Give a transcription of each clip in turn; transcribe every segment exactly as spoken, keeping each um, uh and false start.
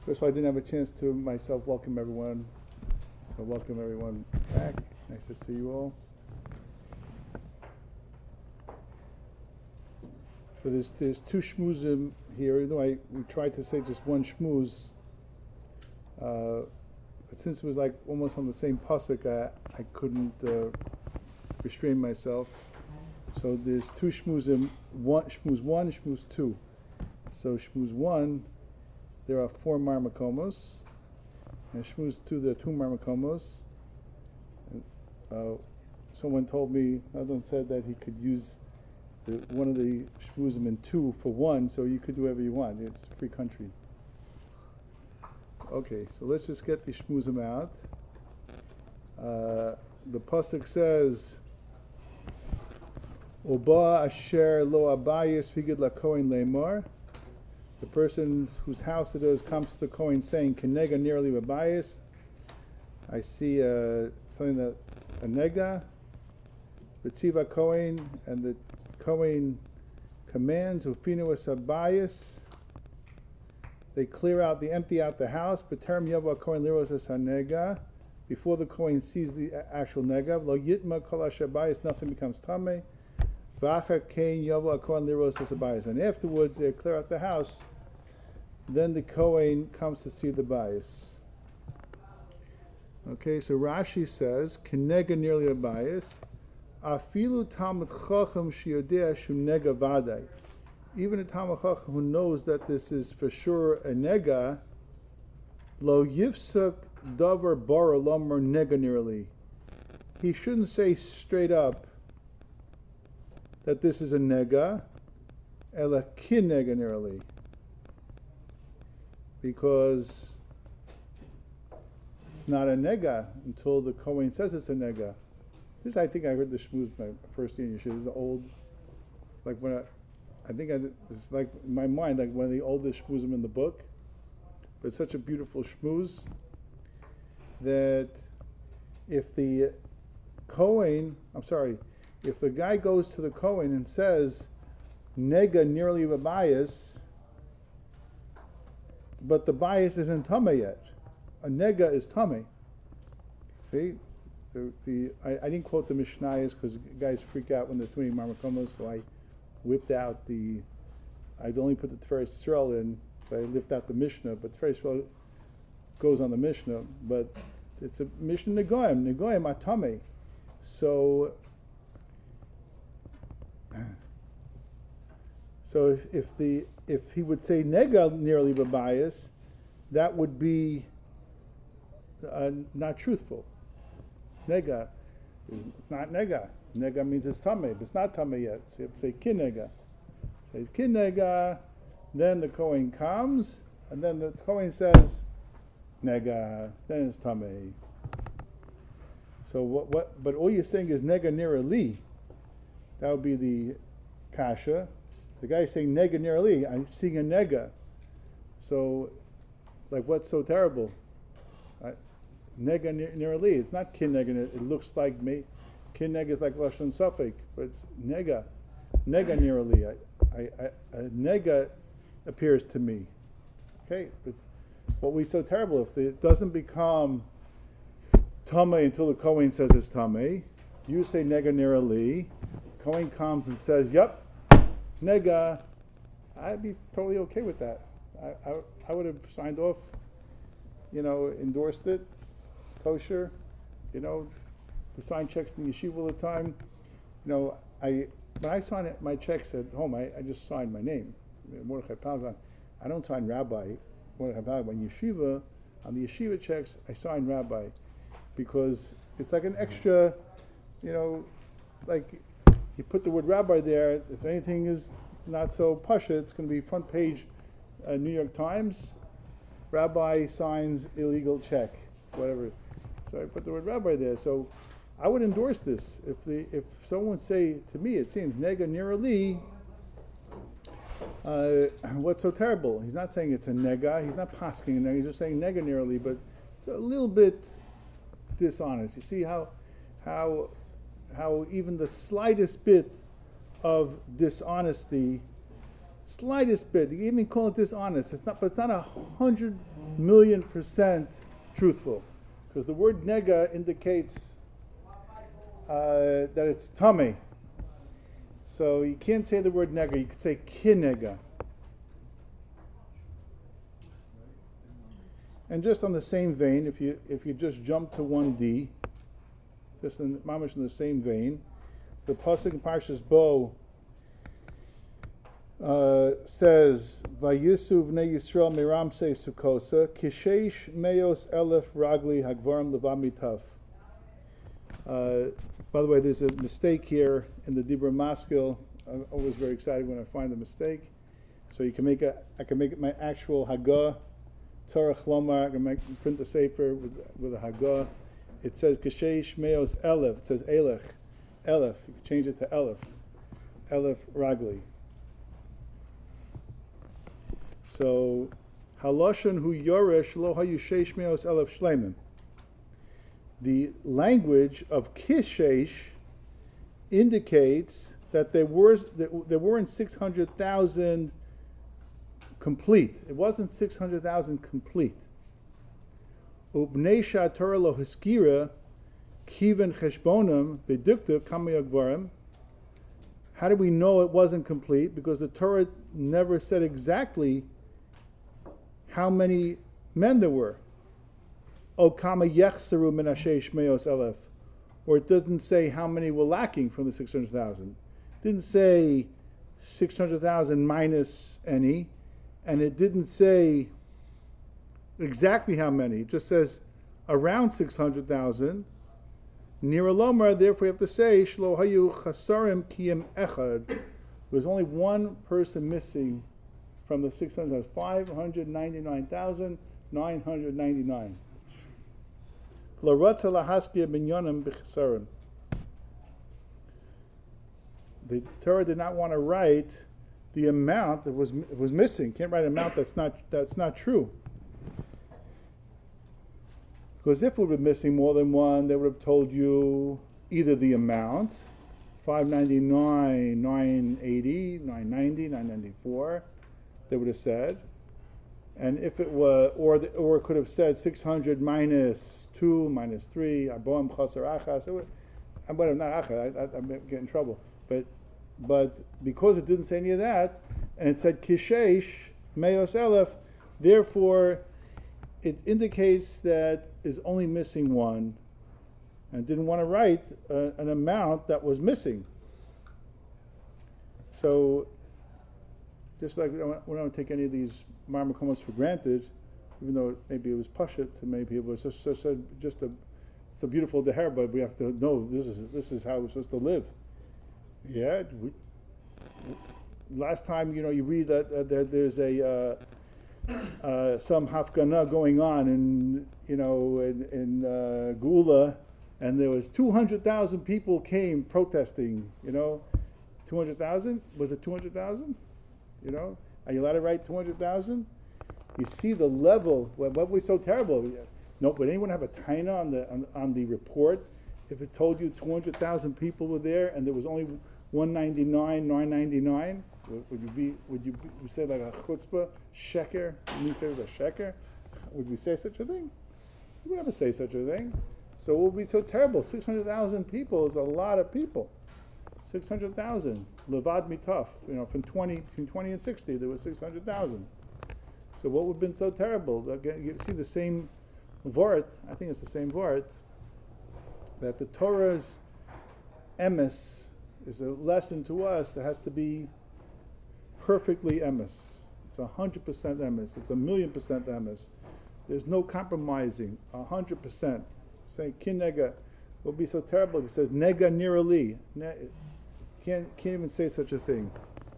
First of all, I didn't have a chance to myself welcome everyone. So welcome everyone back. Nice to see you all. So there's there's two shmoozim here. Even though I we tried to say just one shmooze, uh, but since it was like almost on the same pasuk, I, I couldn't uh, restrain myself. So there's two shmoozim, one shmooze one, shmooze two. So shmooze one, there are four marmakomos, and shmooze two, there are two marmakomos. Uh, someone told me, Adon said that he could use the, one of the shmoozim in two for one, so you could do whatever you want. It's free country. Okay, so let's just get the shmoozim out. Uh, the pasuk says, Oba asher lo abayis figid la kohen lemar. The person whose house it is comes to the Kohen saying, Kenega nearly abayis. I see uh, something that a nega, B'tziva Kohen, and the Kohen commands Ufinu es abayis. They clear out, they empty out the house. B'terem yavo Kohen liros es hanega. Before the Kohen sees the actual nega, lo yitma kol asher abayis, nothing becomes tameh. V'achar kein yavo Kohen liros es abayis. And afterwards they clear out the house. Then the Kohen comes to see the bias. Okay, so Rashi says, Kenega nearly a bias. Afilu Talmud Chacham sheyodea shu nega vadai. Even a Talmud Chacham who knows that this is for sure a nega, lo yifsak davar bara lomar nega nearly. He shouldn't say straight up that this is a nega, ela kin nega nearly. Because it's not a nega until the Kohen says it's a nega. This, I think I heard the shmooze my first year in Yeshiva. This is the old, like when I, I think I, it's like in my mind, like one of the oldest shmoozim in the book. But it's such a beautiful shmooze that if the Kohen, I'm sorry, if the guy goes to the Kohen and says, nega nearly a bias, but the bias isn't tameh yet. A nega is tameh. See, the, the I, I didn't quote the Mishnayos because guys freak out when there's too many marmakomos, so I whipped out the. I'd only put the Tiferes Yisrael in, so I lift out the Mishnah, but Tiferes Yisrael goes on the Mishnah. But it's a Mishnah Negoim, Negoim are tameh. So. So if, if the if he would say nega nearly babayis, that would be uh, not truthful. Nega is it's not nega. Nega means it's tameh, but it's not tameh yet. So you have to say kin nega. Says kin nega, then the Kohen comes, and then the Kohen says nega, then it's tameh. So what? What? But all you're saying is nega nira li. That would be the kasha. The guy is saying nega nearly. I'm seeing a nega. So, like, what's so terrible? I, nega nearly. It's not kin nega. It looks like me. Kin nega is like lashon safek, but it's nega. Nega nearly. I, I, I, a nega appears to me. Okay, but what we so terrible if it doesn't become tameh until the Kohen says it's tameh. You say nega nearly. Kohen comes and says, "Yep." Nega, I'd be totally okay with that. I, I, I would have signed off, you know, endorsed it, kosher, you know, we sign checks in the yeshiva all the time. You know, I when I sign my checks at home, I, I just sign my name, Mordechai Palgan. I don't sign rabbi, Mordechai Palgan. When yeshiva, on the yeshiva checks, I sign rabbi because it's like an extra, you know, like. You put the word rabbi there, if anything is not so pasha, it's going to be front page uh, New York Times, rabbi signs illegal check, whatever. So I put the word rabbi there. So I would endorse this. If the if someone say to me, it seems nega nira li, uh, what's so terrible? He's not saying it's a nega, he's not pasking a nega, he's just saying nega nira li, but it's a little bit dishonest. You see how how how even the slightest bit of dishonesty, slightest bit, you even call it dishonest, it's not, but it's not a hundred million percent truthful. Because the word nega indicates uh, that it's tummy. So you can't say the word nega, you could say kinega. And just on the same vein, if you if you just jump to one D, just in mamish in the same vein, the pasuk in Parshas Bo uh, says, "Vayisu v'nei Yisrael miramsei sukosa kishesh meos elef ragli hagvarim levamitav." Uh, by the way, there's a mistake here in the Dibra Maskil. I'm always very excited when I find a mistake. So you can make a, I can make it my actual Haggah, Torah Chlomar. I can make, print the Sefer with, with a Haggah. It says Kashesh Meos Elef. It says Elech, Elef. You can change it to Elef, Elef Ragli. So Haloshan Hu Yoresh Lo Hayu Sheish Meos Elef Shleiman. The language of Kishesh indicates that there were there weren't six hundred thousand complete. It wasn't six hundred thousand complete. Ubnei Torah lo hiskira kiven cheshbonim bedukta kamayagvarim. How do we know it wasn't complete? Because the Torah never said exactly how many men there were. O kama yechseru min hashesh meos elef, or it doesn't say how many were lacking from the six hundred thousand. It didn't say six hundred thousand minus any, and it didn't say exactly how many. It just says around six hundred thousand. Nira lomar, therefore you have to say shlo hayu chasarim kiyem echad. There was only one person missing from the six hundred, five hundred ninety-nine thousand nine hundred ninety-nine. The Torah did not want to write the amount that was was missing. Can't write an amount that's not that's not true. Because if it would have been missing more than one, they would have told you either the amount, five ninety-nine, nine eighty, nine ninety, nine ninety-four, they would have said. And if it were, or the, or it could have said six hundred minus two, minus three, aboam chaser achas. I'm not achas. I, I, I'm getting in trouble. But, but because it didn't say any of that, and it said kishesh meos elef, therefore, it indicates that is only missing one, and didn't want to write uh, an amount that was missing. So, just like we don't, we don't take any of these marmakomos for granted, even though maybe it was pashut, maybe it was just, just, a, just a, it's a beautiful deher, but we have to know this is this is how we're supposed to live. Yeah. We, last time, you know, you read that uh, there, there's a uh, uh, some hafgana going on in you know in, in uh, Gula, and there was two hundred thousand people came protesting. You know, two hundred thousand was it two hundred thousand? You know, are you allowed to write two hundred thousand? You see the level. What, what was so terrible? No, would anyone have a taina on the on, on the report if it told you two hundred thousand people were there and there was only one ninety-nine, nine ninety-nine? Would, would you be? Would you, be, would you say like a chutzpah sheker? Newspaper a sheker? Would we say such a thing? We would never say such a thing. So it would be so terrible. Six hundred thousand people is a lot of people. Six hundred thousand. Levad mitaf. You know, from twenty between twenty and sixty, there was six hundred thousand. So what would have been so terrible? Again, you see the same vort. I think it's the same vort. That the Torah's emes is a lesson to us that has to be perfectly emes. It's a hundred percent emes. It's a million percent emes. There's no compromising. A hundred percent. Saying kin nega would be so terrible if it says nega nirali. Ne- can't can't even say such a thing.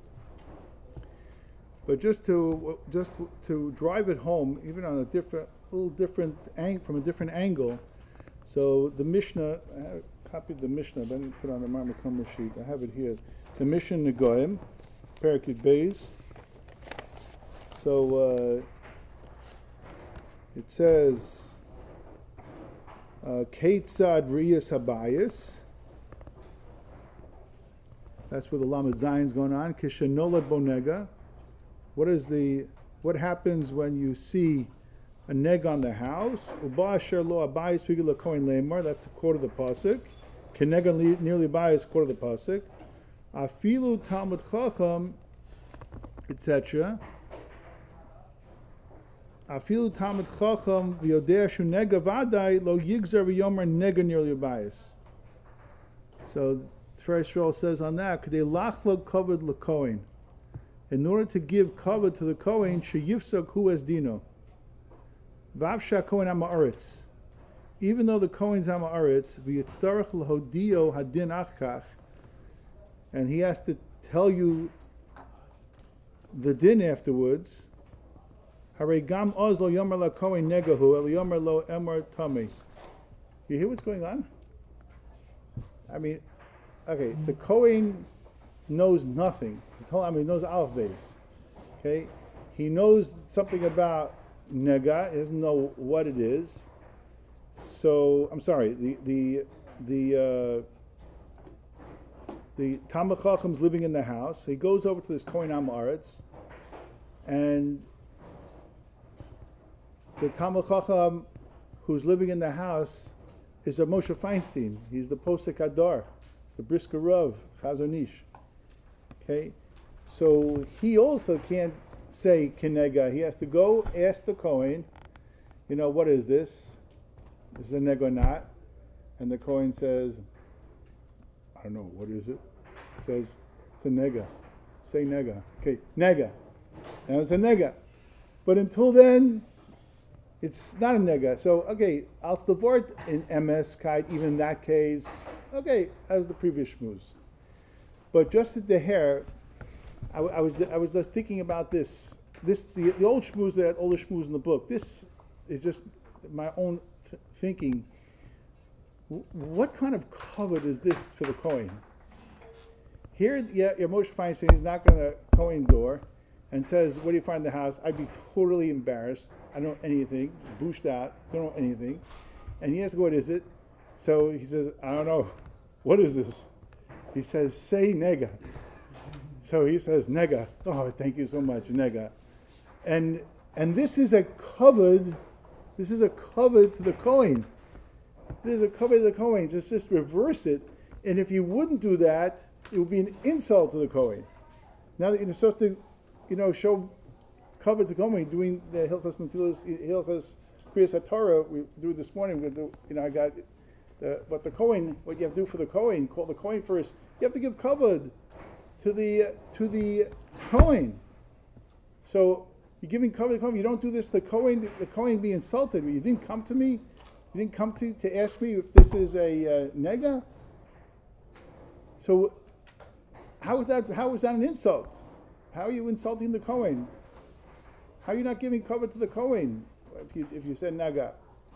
But just to just to drive it home, even on a different, little different ang- from a different angle. So the Mishnah, I copied the Mishnah, but I didn't put it on the Marmakom sheet. I have it here. The Mishnah Negoim, Parakut Beis. So uh, it says, Keitzad Riyas Habayis. That's where the Lamed Zayin is going on. Kishanolad Bonega. What is the what happens when you see a neg on the house. Uba asher lo abayis pigul lekohen lemar. That's the quote of the pasuk. Kenega nearly abayis, quote of the pasuk. Afilu Talmud Chacham, et cetera. Afilu Talmud Chacham v'yodea shu nega vadai lo yigzer v'yomer nega nearly abayis. So First Yisrael says on that, K'dei lachlo kavod lekohen. In order to give kavod to the kohen, sheyifsak hu es dino. Vavsha kohen ha'ma'aretz. Even though the kohen's ha'ma'aretz, v'yitztarech l'hodio hadin achkach, and he has to tell you the din afterwards. Harei gam oz lo yomer la kohen negahu, el yomer lo emor tami. You hear what's going on? I mean, okay, the Kohen knows nothing. I mean, he knows Aleph base. Okay, he knows something about nega. He doesn't know what it is. So I'm sorry. The the the uh, the Talmid Chacham's living in the house. He goes over to this Kohen Ha'aretz, and the Talmid Chacham who's living in the house is a Moshe Feinstein. He's the Posek Hadar. He's the Brisker Rav, Chazon Ish. Okay? So he also can't say Kenega. He has to go ask the Kohen, you know, what is this? This is a neg or not? And the Kohen says, I don't know, what is it? He says, it's a nega. Say nega. Okay, nega. And it's a nega. But until then, it's not a nega. So, okay, al stavort in M S kite, even in that case, okay, as the previous shmooze. But just at the hair, I, I was I was just thinking about this. This the, the old shmooze, that all the shmooze in the book. This is just my own th- thinking. W- what kind of covet is this for the Kohen? Here, yeah, your Moshe Feinstein is knocking on the Kohen door and says, "What do you find in the house?" I'd be totally embarrassed. I don't know anything, booshed out, don't know anything. And he asks, what is it? So he says, I don't know. What is this? He says, say nega. So he says, nega. Oh, thank you so much, nega. And and this is a covered, this is a covered to the Kohen. This is a covered to the Kohen. Just, just reverse it. And if you wouldn't do that, it would be an insult to the Kohen. Now that you're supposed to, you know, show covered the Kohen, doing the Hilchas Netilas, Hilchas Kriyas HaTorah, we do it this morning. We do, you know, I got the, but the Kohen, what you have to do for the Kohen, call the Kohen first. You have to give covered to the to the Kohen. So you're giving covered to the Kohen. You don't do this. The Kohen, the Kohen be insulted. You didn't come to me. You didn't come to to ask me if this is a uh, nega. So how is that? How is that an insult? How are you insulting the Kohen? How are you not giving cover to the Kohen if you if you said naga?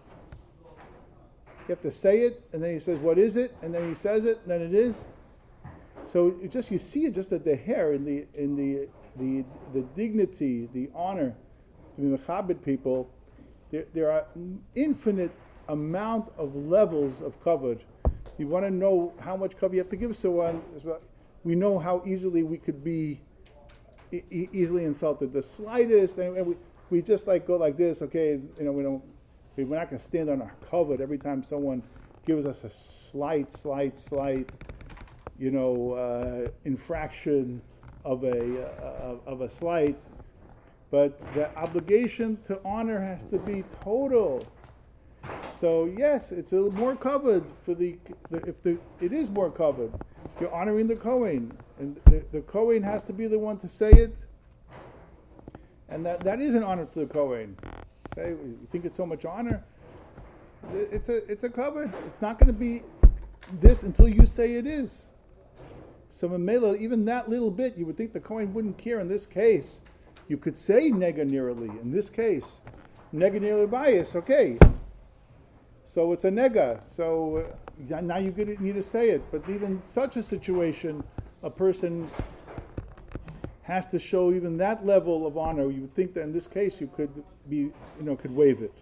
You have to say it, and then he says, "What is it?" And then he says it, and then it is. So it just you see it just at the hair in the in the the the dignity, the honor to be mechabed people. There there are infinite amount of levels of coverage. You want to know how much cover you have to give someone. We know how easily we could be e- easily insulted. The slightest, and we, we just like go like this. Okay, you know we don't. We're not going to stand on our cover every time someone gives us a slight, slight, slight, you know, uh, infraction of a uh, of a slight. But the obligation to honor has to be total. So yes, it's a little more covered for the, the if the it is more covered. You're honoring the Kohen, and the, the Kohen has to be the one to say it, and that, that is an honor to the Kohen. Okay, you think it's so much honor? It's a it's a covered. It's not going to be this until you say it is. So Mamela, even that little bit, you would think the Kohen wouldn't care. In this case, you could say nega in this case, nega bias. Okay. So it's a nega. So uh, now you need to say it. But even such a situation, a person has to show even that level of honor. You would think that in this case you could be, you know, could waive it.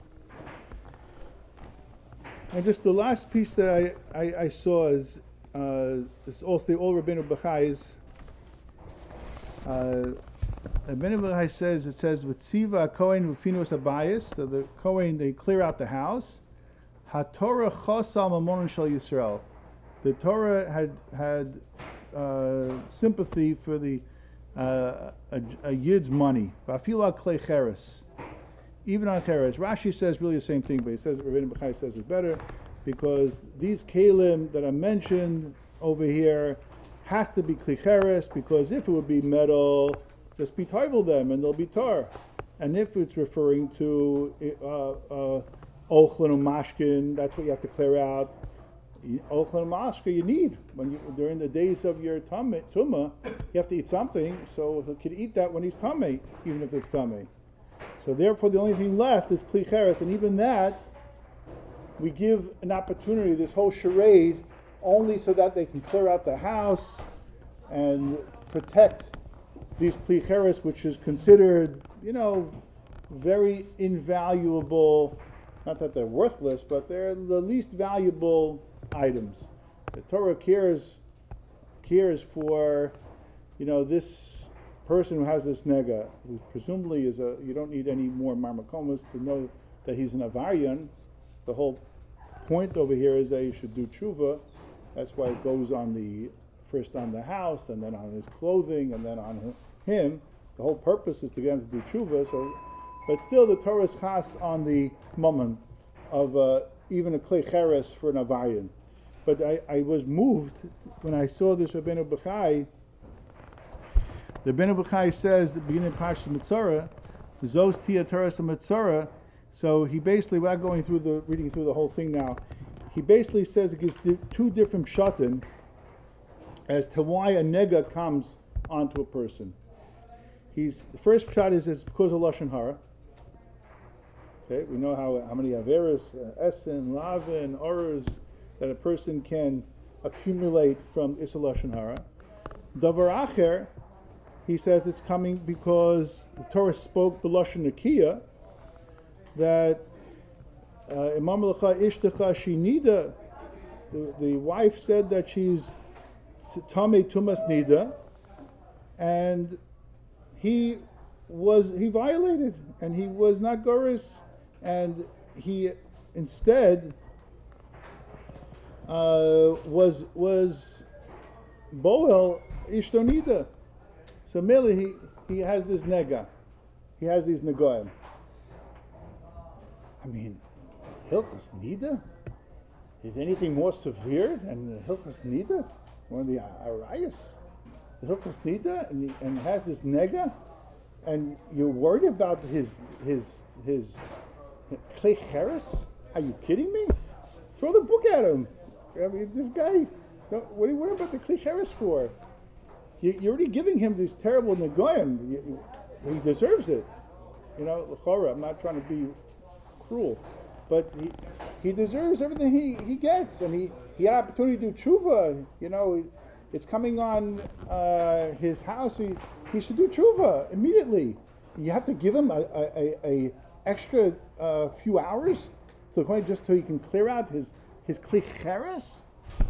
And just the last piece that I, I, I saw is uh, is also the old Rabbeinu Bachai's uh, Rabbeinu Bachai says, it says, V'tziva Kohen v'finus abayis, so the Kohen, they clear out the house. HaTorah chosal mamonon shel Yisrael. The Torah had had uh, sympathy for the uh, a, a yid's money. V'afila klei cheres. Even on cheres. Rashi says really the same thing, but he says, Rabbeinu Bachai says it's better, because these kalim that are mentioned over here has to be klei cheres, because if it would be metal, just be toivel them and they'll be tar. And if it's referring to uh, uh, ochlin or mashkin, that's what you have to clear out. Ochlin and mashkin you need when you during the days of your tumah, tumah, you have to eat something, so he could eat that when he's tummy, even if it's tummy. So therefore, the only thing left is kli cheres, and even that we give an opportunity, this whole charade, only so that they can clear out the house and protect these kli cheres, which is considered, you know, very invaluable. Not that they're worthless, but they're the least valuable items. The Torah cares cares for, you know, this person who has this nega, who presumably is a. You don't need any more marmakomas to know that he's an avarian. The whole point over here is that you should do tshuva. That's why it goes on the first on the house, and then on his clothing, and then on him. The whole purpose is to get him to do tshuva. So, but still, the Torah is chas on the moment of uh, even a klei cheres for an avarian. But I, I was moved when I saw this Rabbeinu Bachai. The Rabbeinu Bachai says, the beginning of Parshas Metzora, Zos tia Torah Metzora. So he basically, without going through the reading through the whole thing now, he basically says it gives two different pshatim as to why a nega comes onto a person. He's the first pshat is, is because of lashon hara. Okay, we know how how many averos, uh, essen, lavin, orers that a person can accumulate from Issa lashon hara. Davar acher, he says it's coming because the Torah spoke b'lashon nakiya, that Imam Lecha Ishtecha Shinida, the, the wife said that she's Tamei Tumas Nida, and he was he violated, and he was not Goris, and he instead uh, was was Boel Ishtonida. So merely he, he has this nega, he has these negoim. I mean, Hilchas Nida? Is anything more severe than Hilchas Nida? One of the Arayas? The Hilchas Nida, and, and has this nega, and you're worried about his his his klei cheres? Are you kidding me? Throw the book at him. I mean, this guy. Don't, what are you worried about the klei cheres for? You, you're already giving him these terrible negoyim. You, you, he deserves it. You know, l'chora. I'm not trying to be cruel, but he he deserves everything he, he gets, and he, he had opportunity to do tshuva. You know, it's coming on uh, his house. He he should do tshuva immediately. You have to give him a a, a, a extra uh, few hours to the point just so he can clear out his his klei cheres.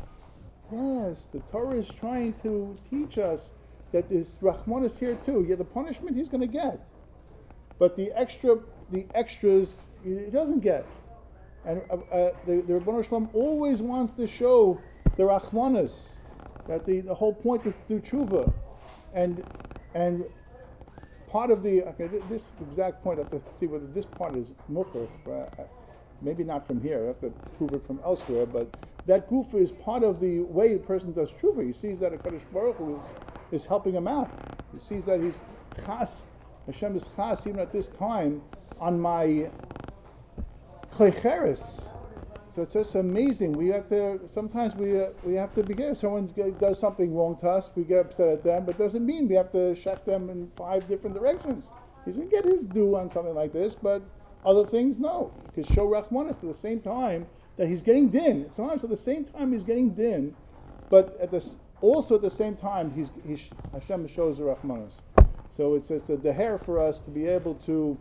Yes, the Torah is trying to teach us that this Rahman is here too. Yeah, the punishment he's going to get, but the extra the extras he doesn't get. And uh, uh, the, the Rebbeinu Shalom always wants to show the Rachmanis, that the, the whole point is to do tshuva. And and part of the, okay, th- this exact point, I have to see whether this part is mukher, uh, maybe not from here, I have to prove it from elsewhere, but that gufa is part of the way a person does tshuva. He sees that HaKadosh Baruch Hu is, is helping him out. He sees that he's chas, Hashem is chas, even at this time, on my klei cheres. So it's just amazing. We have to sometimes we uh, we have to be careful. Someone does something wrong to us, we get upset at them, but it doesn't mean we have to shut them in five different directions. He's gonna get his due on something like this, but other things no. Because show Rachmanis at the same time that he's getting din. Sometimes at the same time he's getting din, but at this also at the same time he's, he's Hashem shows the Rachmanis. So it's just a deher for us to be able to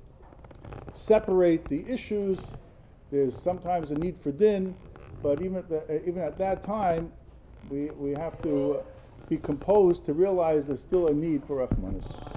separate the issues. There's sometimes a need for din, but even at, the, even at that time, we we have to be composed to realize there's still a need for Rachmanis.